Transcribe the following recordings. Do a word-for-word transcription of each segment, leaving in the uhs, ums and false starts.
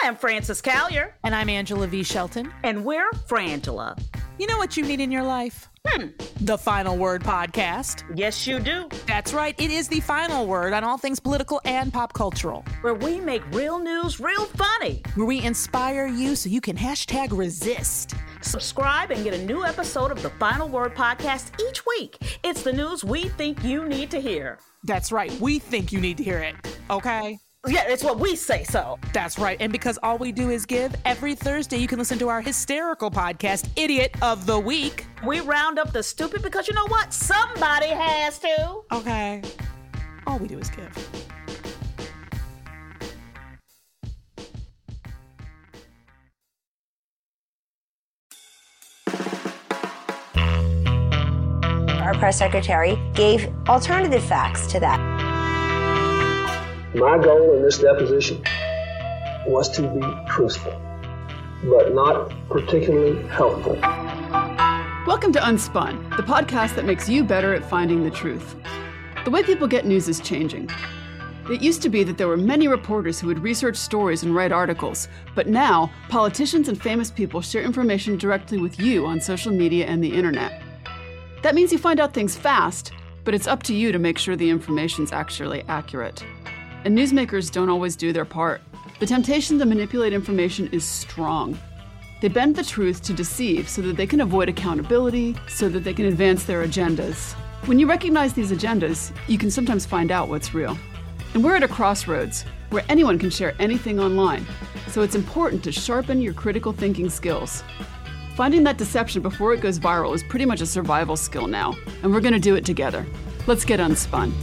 am Frances Callier. And I'm Angela V. Shelton. And we're Frangela. You know what you need in your life? Hmm. The Final Word Podcast. Yes, you do. That's right. It is the final word on all things political and pop cultural. Where we make real news real funny. Where we inspire you so you can hashtag resist. Subscribe and get a new episode of the Final Word Podcast each week. It's the news we think you need to hear. That's right. We think you need to hear it. Okay? Yeah, it's what we say so. That's right. And because all we do is give, every Thursday you can listen to our hysterical podcast, Idiot of the Week. We round up the stupid because you know what? Somebody has to. Okay. All we do is give. Our press secretary gave alternative facts to that. My goal in this deposition was to be truthful, but not particularly helpful. Welcome to Unspun, the podcast that makes you better at finding the truth. The way people get news is changing. It used to be that there were many reporters who would research stories and write articles, but now politicians and famous people share information directly with you on social media and the internet. That means you find out things fast, but it's up to you to make sure the information's actually accurate. And newsmakers don't always do their part. The temptation to manipulate information is strong. They bend the truth to deceive so that they can avoid accountability, so that they can advance their agendas. When you recognize these agendas, you can sometimes find out what's real. And we're at a crossroads where anyone can share anything online, so it's important to sharpen your critical thinking skills. Finding that deception before it goes viral is pretty much a survival skill now, and we're going to do it together. Let's get unspun.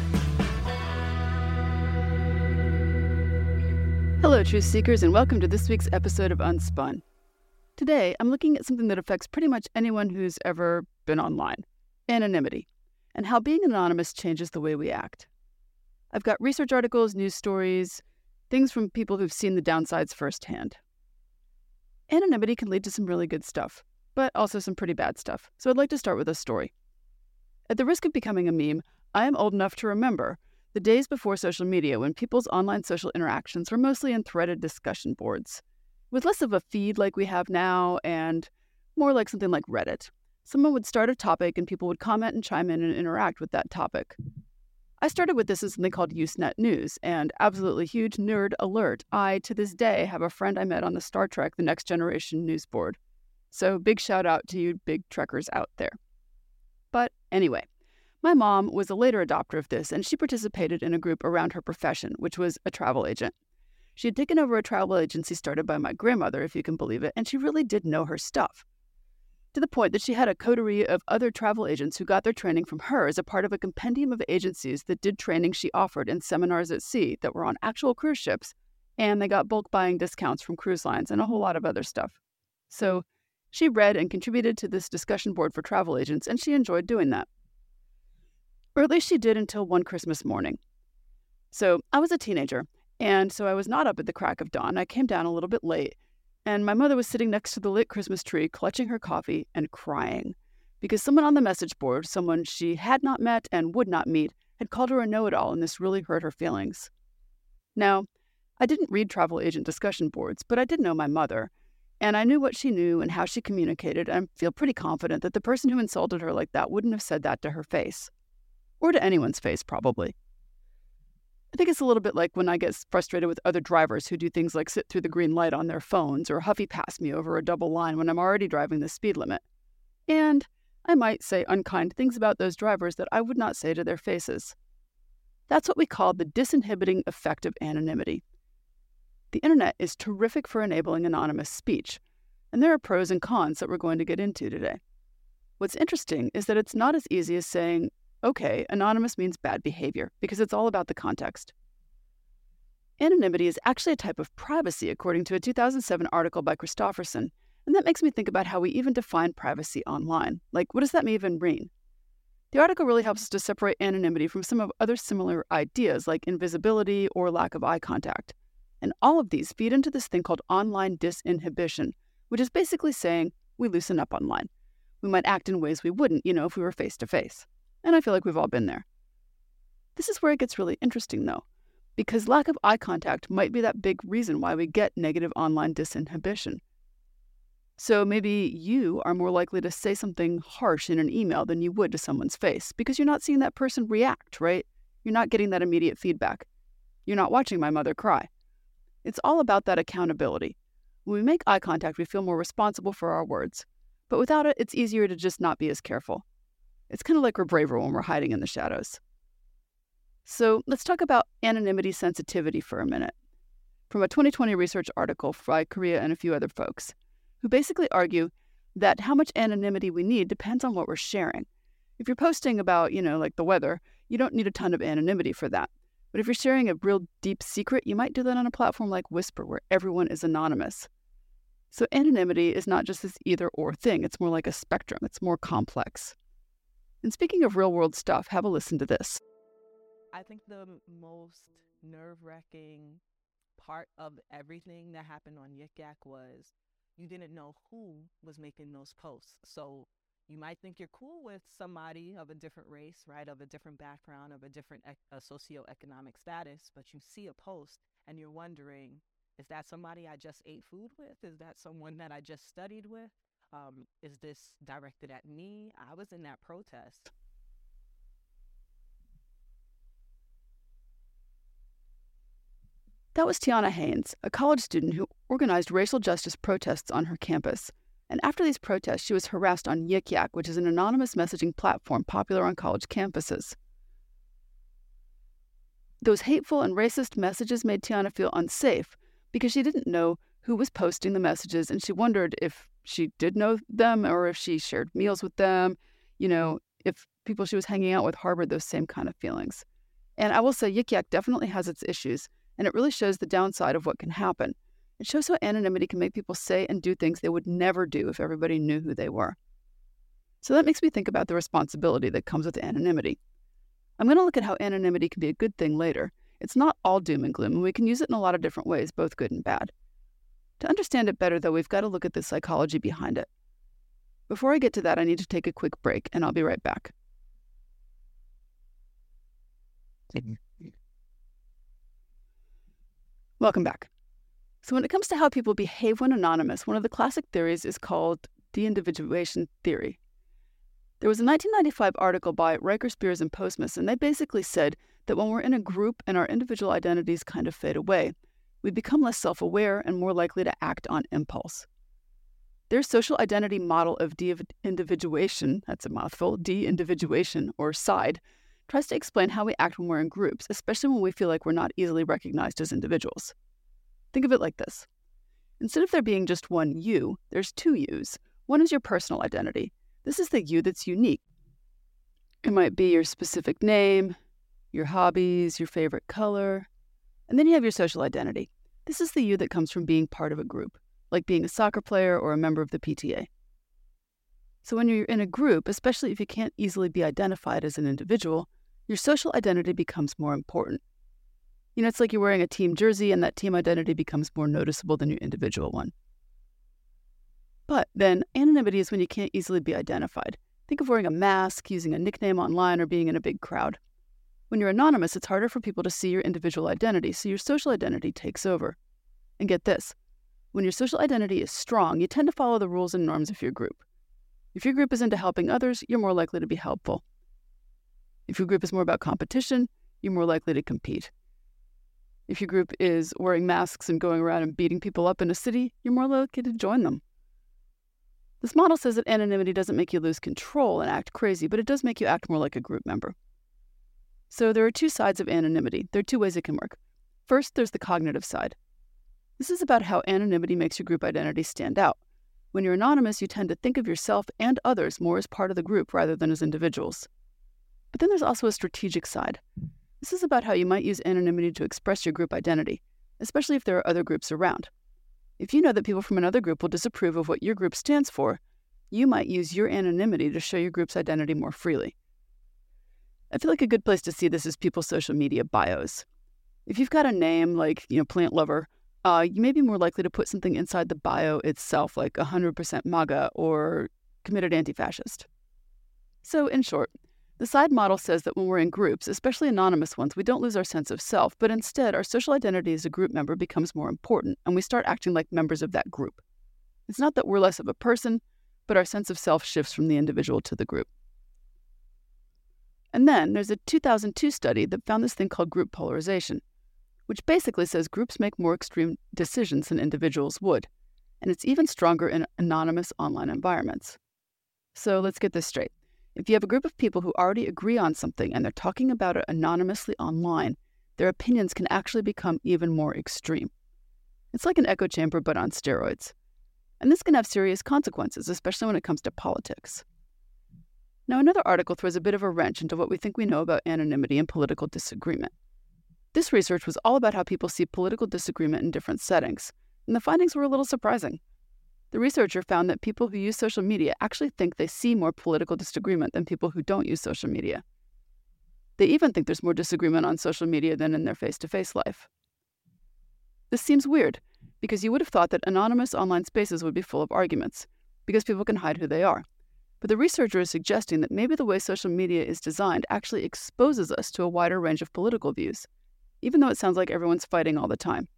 Hello, truth seekers, and welcome to this week's episode of Unspun. Today, I'm looking at something that affects pretty much anyone who's ever been online: anonymity, and how being anonymous changes the way we act. I've got research articles, news stories, things from people who've seen the downsides firsthand. Anonymity can lead to some really good stuff, but also some pretty bad stuff, so I'd like to start with a story. At the risk of becoming a meme, I am old enough to remember the days before social media, when people's online social interactions were mostly in threaded discussion boards, with less of a feed like we have now and more like something like Reddit. Someone would start a topic and people would comment and chime in and interact with that topic. I started with this in something called Usenet News, and absolutely huge nerd alert, I, to this day, have a friend I met on the Star Trek The Next Generation news board. So big shout out to you big trekkers out there. But anyway, my mom was a later adopter of this, and she participated in a group around her profession, which was a travel agent. She had taken over a travel agency started by my grandmother, if you can believe it, and she really did know her stuff. To the point that she had a coterie of other travel agents who got their training from her as a part of a compendium of agencies that did training she offered in seminars at sea that were on actual cruise ships, and they got bulk buying discounts from cruise lines and a whole lot of other stuff. So she read and contributed to this discussion board for travel agents, and she enjoyed doing that. Or at least she did until one Christmas morning. So I was a teenager, and so I was not up at the crack of dawn. I came down a little bit late, and my mother was sitting next to the lit Christmas tree, clutching her coffee and crying, because someone on the message board, someone she had not met and would not meet, had called her a know-it-all, and this really hurt her feelings. Now, I didn't read travel agent discussion boards, but I did know my mother, and I knew what she knew and how she communicated, and I feel pretty confident that the person who insulted her like that wouldn't have said that to her face. Or to anyone's face, probably. I think it's a little bit like when I get frustrated with other drivers who do things like sit through the green light on their phones or huffy pass me over a double line when I'm already driving the speed limit. And I might say unkind things about those drivers that I would not say to their faces. That's what we call the disinhibiting effect of anonymity. The internet is terrific for enabling anonymous speech, and there are pros and cons that we're going to get into today. What's interesting is that it's not as easy as saying, okay, anonymous means bad behavior, because it's all about the context. Anonymity is actually a type of privacy, according to a two thousand seven article by Christofferson, and that makes me think about how we even define privacy online. Like, what does that even mean? The article really helps us to separate anonymity from some of other similar ideas, like invisibility or lack of eye contact. And all of these feed into this thing called online disinhibition, which is basically saying we loosen up online. We might act in ways we wouldn't, you know, if we were face to face. And I feel like we've all been there. This is where it gets really interesting, though. because lack of eye contact might be that big reason why we get negative online disinhibition. So maybe you are more likely to say something harsh in an email than you would to someone's face because you're not seeing that person react, right? You're not getting that immediate feedback. You're not watching my mother cry. It's all about that accountability. When we make eye contact, we feel more responsible for our words. But without it, it's easier to just not be as careful. It's kind of like we're braver when we're hiding in the shadows. So let's talk about anonymity sensitivity for a minute. From a twenty twenty research article by Correa and a few other folks, who basically argue that how much anonymity we need depends on what we're sharing. If you're posting about, you know, like the weather, you don't need a ton of anonymity for that. But if you're sharing a real deep secret, you might do that on a platform like Whisper, where everyone is anonymous. So anonymity is not just this either-or thing. It's more like a spectrum. It's more complex. And speaking of real-world stuff, have a listen to this. I think the most nerve-wracking part of everything that happened on Yik Yak was you didn't know who was making those posts. So you might think you're cool with somebody of a different race, right, of a different background, of a different ec- a socioeconomic status, but you see a post and you're wondering, is that somebody I just ate food with? Is that someone that I just studied with? Um, is this directed at me? I was in that protest. That was Tiana Haynes, a college student who organized racial justice protests on her campus. And after these protests, she was harassed on Yik Yak, which is an anonymous messaging platform popular on college campuses. Those hateful and racist messages made Tiana feel unsafe because she didn't know who was posting the messages, and she wondered if she did know them or if she shared meals with them, you know, if people she was hanging out with harbored those same kind of feelings. And I will say Yik Yak definitely has its issues, and it really shows the downside of what can happen. It shows how anonymity can make people say and do things they would never do if everybody knew who they were. So that makes me think about the responsibility that comes with anonymity. I'm going to look at how anonymity can be a good thing later. It's not all doom and gloom, and we can use it in a lot of different ways, both good and bad. To understand it better, though, we've got to look at the psychology behind it. Before I get to that, I need to take a quick break, and I'll be right back. Welcome back. So when it comes to how people behave when anonymous, one of the classic theories is called de-individuation theory. There was a nineteen ninety-five article by Riker, Spears, and Postmus, and they basically said that when we're in a group and our individual identities kind of fade away, we become less self-aware and more likely to act on impulse. Their social identity model of de-individuation, that's a mouthful, de-individuation, or SIDE, tries to explain how we act when we're in groups, especially when we feel like we're not easily recognized as individuals. Think of it like this. Instead of there being just one you, there's two yous. One is your personal identity. This is the you that's unique. It might be your specific name, your hobbies, your favorite color. And then you have your social identity. This is the you that comes from being part of a group, like being a soccer player or a member of the P T A. So when you're in a group, especially if you can't easily be identified as an individual, your social identity becomes more important. You know, it's like you're wearing a team jersey and that team identity becomes more noticeable than your individual one. But then anonymity is when you can't easily be identified. Think of wearing a mask, using a nickname online, or being in a big crowd. When you're anonymous, it's harder for people to see your individual identity, so your social identity takes over. And get this, when your social identity is strong, you tend to follow the rules and norms of your group. If your group is into helping others, you're more likely to be helpful. If your group is more about competition, you're more likely to compete. If your group is wearing masks and going around and beating people up in a city, you're more likely to join them. This model says that anonymity doesn't make you lose control and act crazy, but it does make you act more like a group member. So there are two sides of anonymity. There are two ways it can work. First, there's the cognitive side. This is about how anonymity makes your group identity stand out. When you're anonymous, you tend to think of yourself and others more as part of the group rather than as individuals. But then there's also a strategic side. This is about how you might use anonymity to express your group identity, especially if there are other groups around. If you know that people from another group will disapprove of what your group stands for, you might use your anonymity to show your group's identity more freely. I feel like a good place to see this is people's social media bios. If you've got a name like, you know, Plant Lover, uh, you may be more likely to put something inside the bio itself, like one hundred percent MAGA or committed anti-fascist. So in short, The SIDE model says that when we're in groups, especially anonymous ones, we don't lose our sense of self, but instead our social identity as a group member becomes more important, and we start acting like members of that group. It's not that we're less of a person, but our sense of self shifts from the individual to the group. And then there's a two thousand two study that found this thing called group polarization, which basically says groups make more extreme decisions than individuals would, and it's even stronger in anonymous online environments. So let's get this straight. If you have a group of people who already agree on something and they're talking about it anonymously online, their opinions can actually become even more extreme. It's like an echo chamber but on steroids. And this can have serious consequences, especially when it comes to politics. Now, another article throws a bit of a wrench into what we think we know about anonymity and political disagreement. This research was all about how people see political disagreement in different settings, and the findings were a little surprising. The researcher found that people who use social media actually think they see more political disagreement than people who don't use social media. They even think there's more disagreement on social media than in their face-to-face life. This seems weird, because you would have thought that anonymous online spaces would be full of arguments, because people can hide who they are. But the researcher is suggesting that maybe the way social media is designed actually exposes us to a wider range of political views, even though it sounds like everyone's fighting all the time.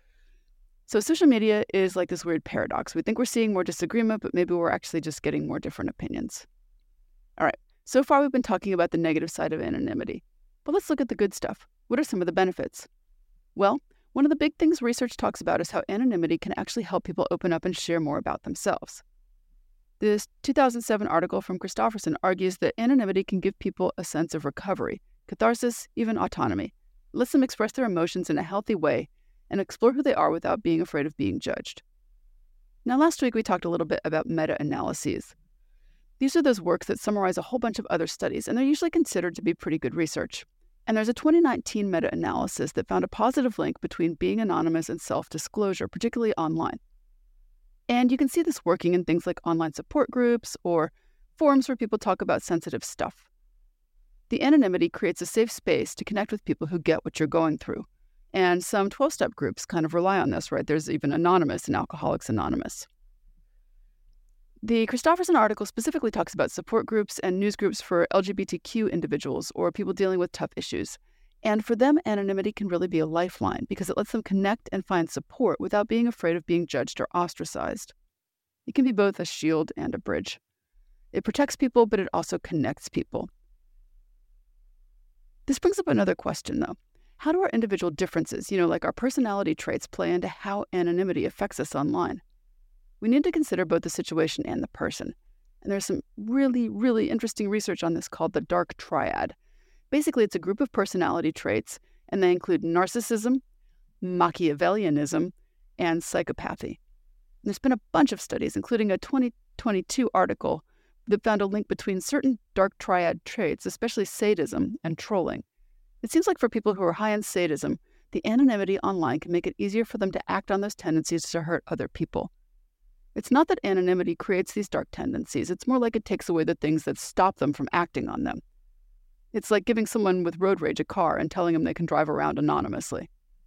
So social media is like this weird paradox. We think we're seeing more disagreement, but maybe we're actually just getting more different opinions. All right, so far we've been talking about the negative side of anonymity. But let's look at the good stuff. What are some of the benefits? Well, one of the big things research talks about is how anonymity can actually help people open up and share more about themselves. This two thousand seven article from Christofferson argues that anonymity can give people a sense of recovery, catharsis, even autonomy. It lets them express their emotions in a healthy way and explore who they are without being afraid of being judged. Now, last week we talked a little bit about meta-analyses. These are those works that summarize a whole bunch of other studies, and they're usually considered to be pretty good research. And there's a twenty nineteen meta-analysis that found a positive link between being anonymous and self-disclosure, particularly online. And you can see this working in things like online support groups or forums where people talk about sensitive stuff. The anonymity creates a safe space to connect with people who get what you're going through. And some twelve-step groups kind of rely on this, right? There's even Anonymous and Alcoholics Anonymous. The Christofferson article specifically talks about support groups and news groups for L G B T Q individuals or people dealing with tough issues. And for them, anonymity can really be a lifeline because it lets them connect and find support without being afraid of being judged or ostracized. It can be both a shield and a bridge. It protects people, but it also connects people. This brings up another question, though. How do our individual differences, you know, like our personality traits, play into how anonymity affects us online? We need to consider both the situation and the person. And there's some really, really interesting research on this called the dark triad. Basically, it's a group of personality traits, and they include narcissism, Machiavellianism, and psychopathy. And there's been a bunch of studies, including a twenty twenty-two article that found a link between certain dark triad traits, especially sadism and trolling. It seems like for people who are high in sadism, the anonymity online can make it easier for them to act on those tendencies to hurt other people. It's not that anonymity creates these dark tendencies. It's more like it takes away the things that stop them from acting on them. It's like giving someone with road rage a car and telling them they can drive around anonymously.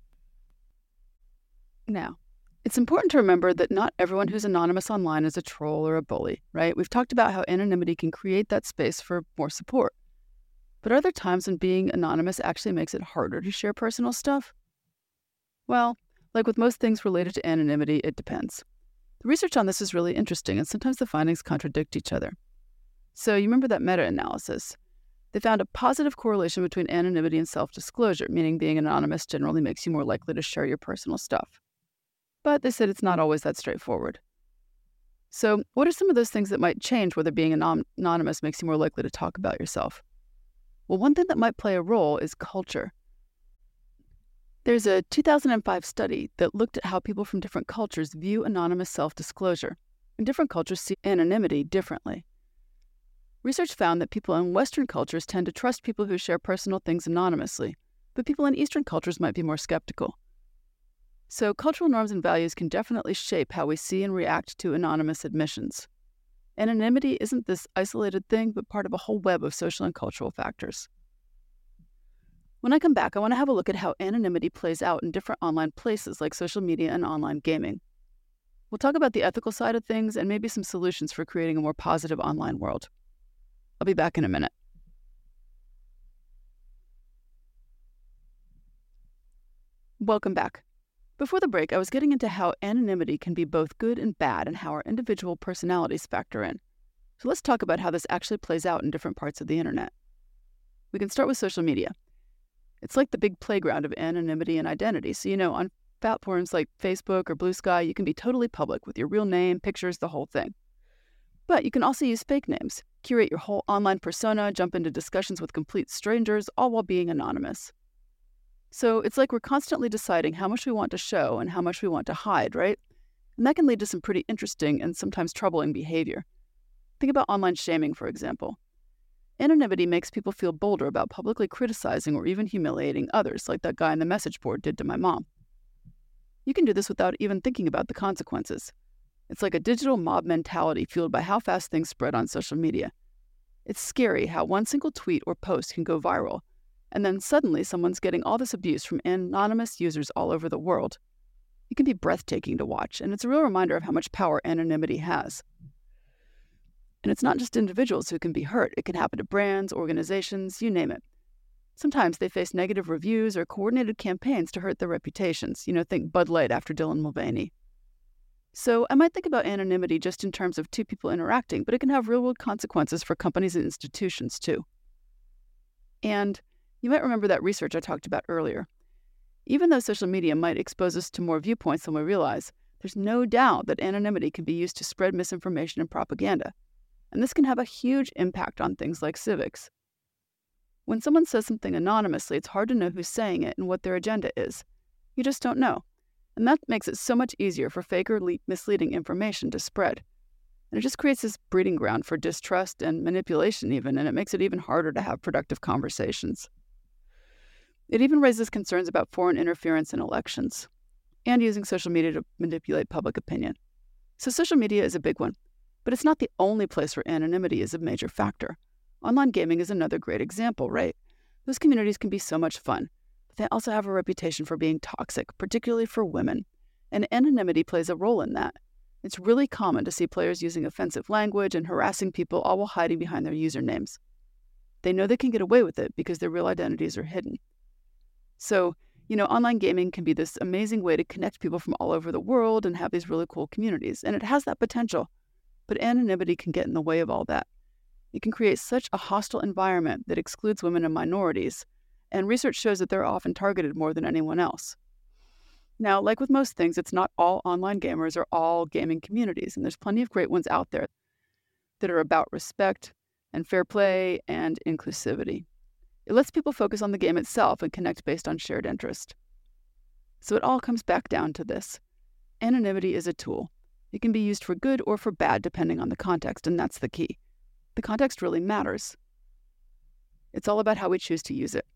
Now, it's important to remember that not everyone who's anonymous online is a troll or a bully, right? We've talked about how anonymity can create that space for more support. But are there times when being anonymous actually makes it harder to share personal stuff? Well, like with most things related to anonymity, it depends. The research on this is really interesting, and sometimes the findings contradict each other. So you remember that meta-analysis. They found a positive correlation between anonymity and self-disclosure, meaning being anonymous generally makes you more likely to share your personal stuff. But they said it's not always that straightforward. So what are some of those things that might change whether being anon- anonymous makes you more likely to talk about yourself? Well, one thing that might play a role is culture. There's a two thousand five study that looked at how people from different cultures view anonymous self-disclosure, and different cultures see anonymity differently. Research found that people in Western cultures tend to trust people who share personal things anonymously, but people in Eastern cultures might be more skeptical. So cultural norms and values can definitely shape how we see and react to anonymous admissions. Anonymity isn't this isolated thing, but part of a whole web of social and cultural factors. When I come back, I want to have a look at how anonymity plays out in different online places like social media and online gaming. We'll talk about the ethical side of things and maybe some solutions for creating a more positive online world. I'll be back in a minute. Welcome back. Before the break, I was getting into how anonymity can be both good and bad and how our individual personalities factor in. So let's talk about how this actually plays out in different parts of the internet. We can start with social media. It's like the big playground of anonymity and identity. So, you know, on platforms like Facebook or Blue Sky, you can be totally public with your real name, pictures, the whole thing. But you can also use fake names, curate your whole online persona, jump into discussions with complete strangers, all while being anonymous. So it's like we're constantly deciding how much we want to show and how much we want to hide, right? And that can lead to some pretty interesting and sometimes troubling behavior. Think about online shaming, for example. Anonymity makes people feel bolder about publicly criticizing or even humiliating others, like that guy on the message board did to my mom. You can do this without even thinking about the consequences. It's like a digital mob mentality fueled by how fast things spread on social media. It's scary how one single tweet or post can go viral, and then suddenly someone's getting all this abuse from anonymous users all over the world. It can be breathtaking to watch, and it's a real reminder of how much power anonymity has. And it's not just individuals who can be hurt. It can happen to brands, organizations, you name it. Sometimes they face negative reviews or coordinated campaigns to hurt their reputations. You know, think Bud Light after Dylan Mulvaney. So I might think about anonymity just in terms of two people interacting, but it can have real-world consequences for companies and institutions too. And you might remember that research I talked about earlier. Even though social media might expose us to more viewpoints than we realize, there's no doubt that anonymity can be used to spread misinformation and propaganda. And this can have a huge impact on things like civics. When someone says something anonymously, it's hard to know who's saying it and what their agenda is. You just don't know. And that makes it so much easier for fake or le- misleading information to spread. And it just creates this breeding ground for distrust and manipulation even, and it makes it even harder to have productive conversations. It even raises concerns about foreign interference in elections and using social media to manipulate public opinion. So social media is a big one. But it's not the only place where anonymity is a major factor. Online gaming is another great example, right? Those communities can be so much fun, but they also have a reputation for being toxic, particularly for women. And anonymity plays a role in that. It's really common to see players using offensive language and harassing people all while hiding behind their usernames. They know they can get away with it because their real identities are hidden. So, you know, online gaming can be this amazing way to connect people from all over the world and have these really cool communities, and it has that potential. But anonymity can get in the way of all that. It can create such a hostile environment that excludes women and minorities, and research shows that they're often targeted more than anyone else. Now, like with most things, it's not all online gamers or all gaming communities, and there's plenty of great ones out there that are about respect and fair play and inclusivity. It lets people focus on the game itself and connect based on shared interest. So it all comes back down to this. Anonymity is a tool. It can be used for good or for bad depending on the context, and that's the key. The context really matters. It's all about how we choose to use it.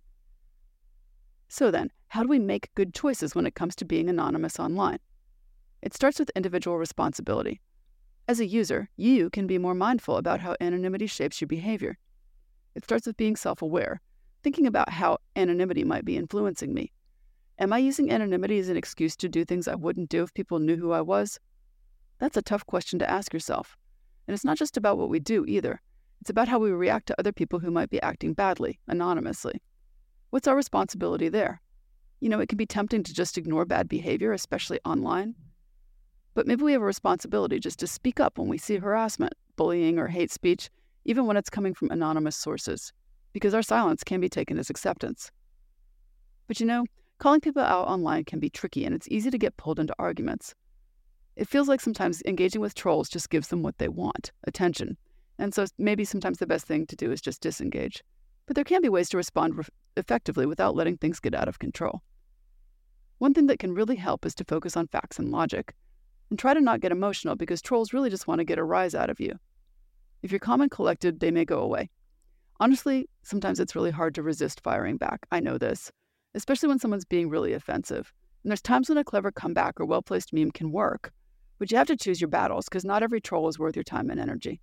So then, how do we make good choices when it comes to being anonymous online? It starts with individual responsibility. As a user, you can be more mindful about how anonymity shapes your behavior. It starts with being self-aware, thinking about how anonymity might be influencing me. Am I using anonymity as an excuse to do things I wouldn't do if people knew who I was? That's a tough question to ask yourself. And it's not just about what we do either. It's about how we react to other people who might be acting badly, anonymously. What's our responsibility there? You know, it can be tempting to just ignore bad behavior, especially online. But maybe we have a responsibility just to speak up when we see harassment, bullying, or hate speech, even when it's coming from anonymous sources, because our silence can be taken as acceptance. But you know, calling people out online can be tricky, and it's easy to get pulled into arguments. It feels like sometimes engaging with trolls just gives them what they want, attention. And so maybe sometimes the best thing to do is just disengage. But there can be ways to respond re- effectively without letting things get out of control. One thing that can really help is to focus on facts and logic. And try to not get emotional because trolls really just want to get a rise out of you. If you're calm and collected, they may go away. Honestly, sometimes it's really hard to resist firing back. I know this, especially when someone's being really offensive. And there's times when a clever comeback or well-placed meme can work. But you have to choose your battles because not every troll is worth your time and energy.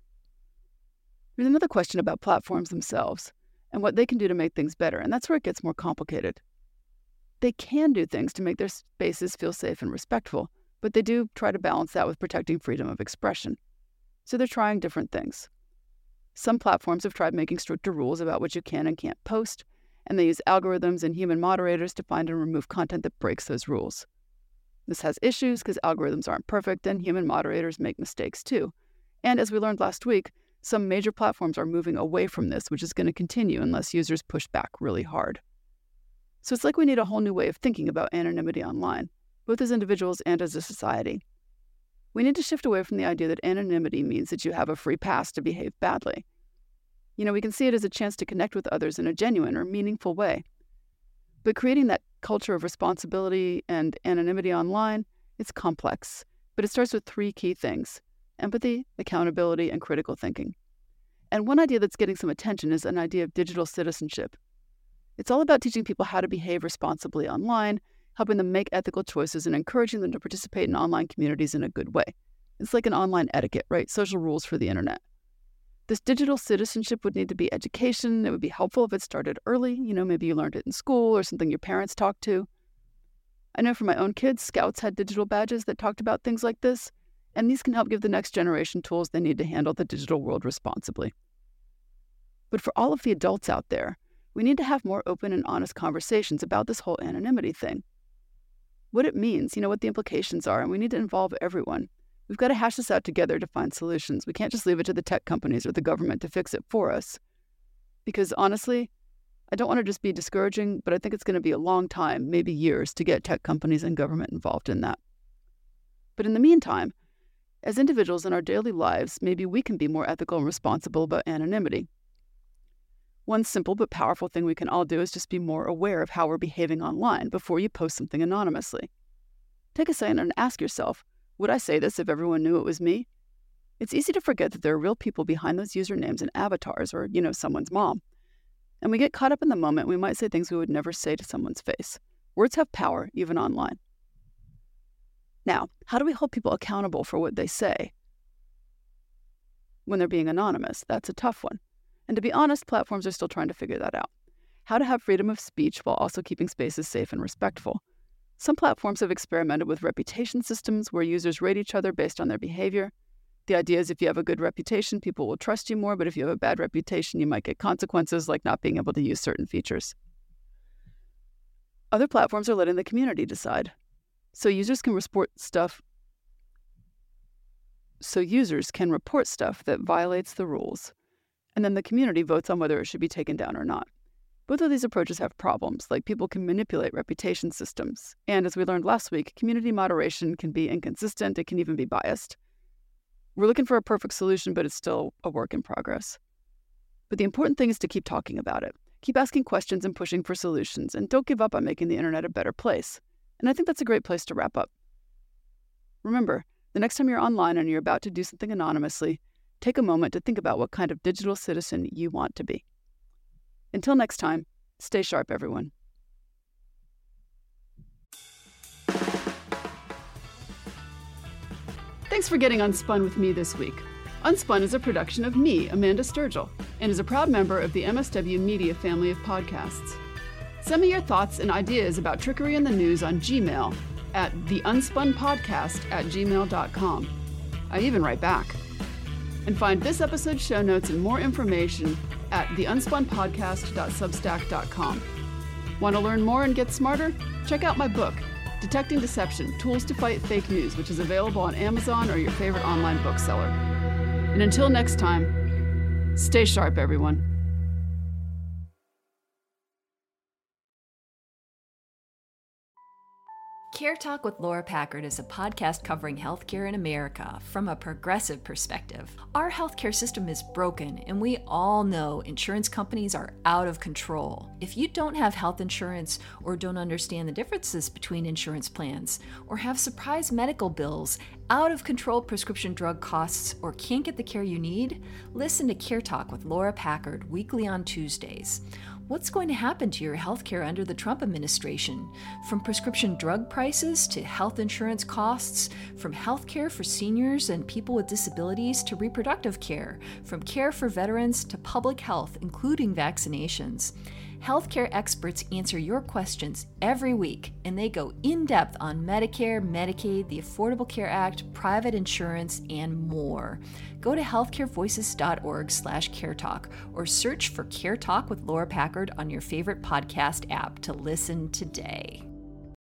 There's another question about platforms themselves and what they can do to make things better, and that's where it gets more complicated. They can do things to make their spaces feel safe and respectful, but they do try to balance that with protecting freedom of expression. So they're trying different things. Some platforms have tried making stricter rules about what you can and can't post, and they use algorithms and human moderators to find and remove content that breaks those rules. This has issues because algorithms aren't perfect and human moderators make mistakes too. And as we learned last week, some major platforms are moving away from this, which is going to continue unless users push back really hard. So it's like we need a whole new way of thinking about anonymity online, both as individuals and as a society. We need to shift away from the idea that anonymity means that you have a free pass to behave badly. You know, we can see it as a chance to connect with others in a genuine or meaningful way. But creating that culture of responsibility and anonymity online, it's complex. But it starts with three key things: empathy, accountability, and critical thinking. And one idea that's getting some attention is an idea of digital citizenship. It's all about teaching people how to behave responsibly online, helping them make ethical choices, and encouraging them to participate in online communities in a good way. It's like an online etiquette, right? Social rules for the internet. This digital citizenship would need to be education. It would be helpful if it started early. You know, maybe you learned it in school or something your parents talked to. I know for my own kids, Scouts had digital badges that talked about things like this, and these can help give the next generation tools they need to handle the digital world responsibly. But for all of the adults out there, we need to have more open and honest conversations about this whole anonymity thing. What it means, you know, what the implications are, and we need to involve everyone. We've got to hash this out together to find solutions. We can't just leave it to the tech companies or the government to fix it for us. Because honestly, I don't want to just be discouraging, but I think it's going to be a long time, maybe years, to get tech companies and government involved in that. But in the meantime, as individuals in our daily lives, maybe we can be more ethical and responsible about anonymity. One simple but powerful thing we can all do is just be more aware of how we're behaving online before you post something anonymously. Take a second and ask yourself, would I say this if everyone knew it was me? It's easy to forget that there are real people behind those usernames and avatars, or, you know, someone's mom. And we get caught up in the moment, we might say things we would never say to someone's face. Words have power, even online. Now, how do we hold people accountable for what they say when they're being anonymous? That's a tough one. And to be honest, platforms are still trying to figure that out. How to have freedom of speech while also keeping spaces safe and respectful. Some platforms have experimented with reputation systems where users rate each other based on their behavior. The idea is if you have a good reputation, people will trust you more, but if you have a bad reputation, you might get consequences like not being able to use certain features. Other platforms are letting the community decide. So users can report stuff So users can report stuff that violates the rules, and then the community votes on whether it should be taken down or not. Both of these approaches have problems, like people can manipulate reputation systems. And as we learned last week, community moderation can be inconsistent, it can even be biased. We're looking for a perfect solution, but it's still a work in progress. But the important thing is to keep talking about it. Keep asking questions and pushing for solutions, and don't give up on making the internet a better place. And I think that's a great place to wrap up. Remember, the next time you're online and you're about to do something anonymously, take a moment to think about what kind of digital citizen you want to be. Until next time, stay sharp, everyone. Thanks for getting Unspun with me this week. Unspun is a production of me, Amanda Sturgill, and is a proud member of the M S W Media family of podcasts. Send me your thoughts and ideas about trickery in the news on Gmail at theunspunpodcast at gmail dot com. I even write back. And find this episode's show notes and more information at the unspun podcast dot substack dot com. Want to learn more and get smarter? Check out my book, Detecting Deception, Tools to Fight Fake News, which is available on Amazon or your favorite online bookseller. And until next time, stay sharp, everyone. Care Talk with Laura Packard is a podcast covering healthcare in America from a progressive perspective. Our healthcare system is broken, and we all know insurance companies are out of control. If you don't have health insurance or don't understand the differences between insurance plans, or have surprise medical bills, out of control prescription drug costs, or can't get the care you need, listen to Care Talk with Laura Packard weekly on Tuesdays. What's going to happen to your healthcare under the Trump administration? From prescription drug prices to health insurance costs, from healthcare for seniors and people with disabilities to reproductive care, from care for veterans to public health, including vaccinations. Healthcare experts answer your questions every week, and they go in-depth on Medicare, Medicaid, the Affordable Care Act, private insurance, and more. Go to healthcarevoices.org slash caretalk or search for Care Talk with Laura Packard on your favorite podcast app to listen today.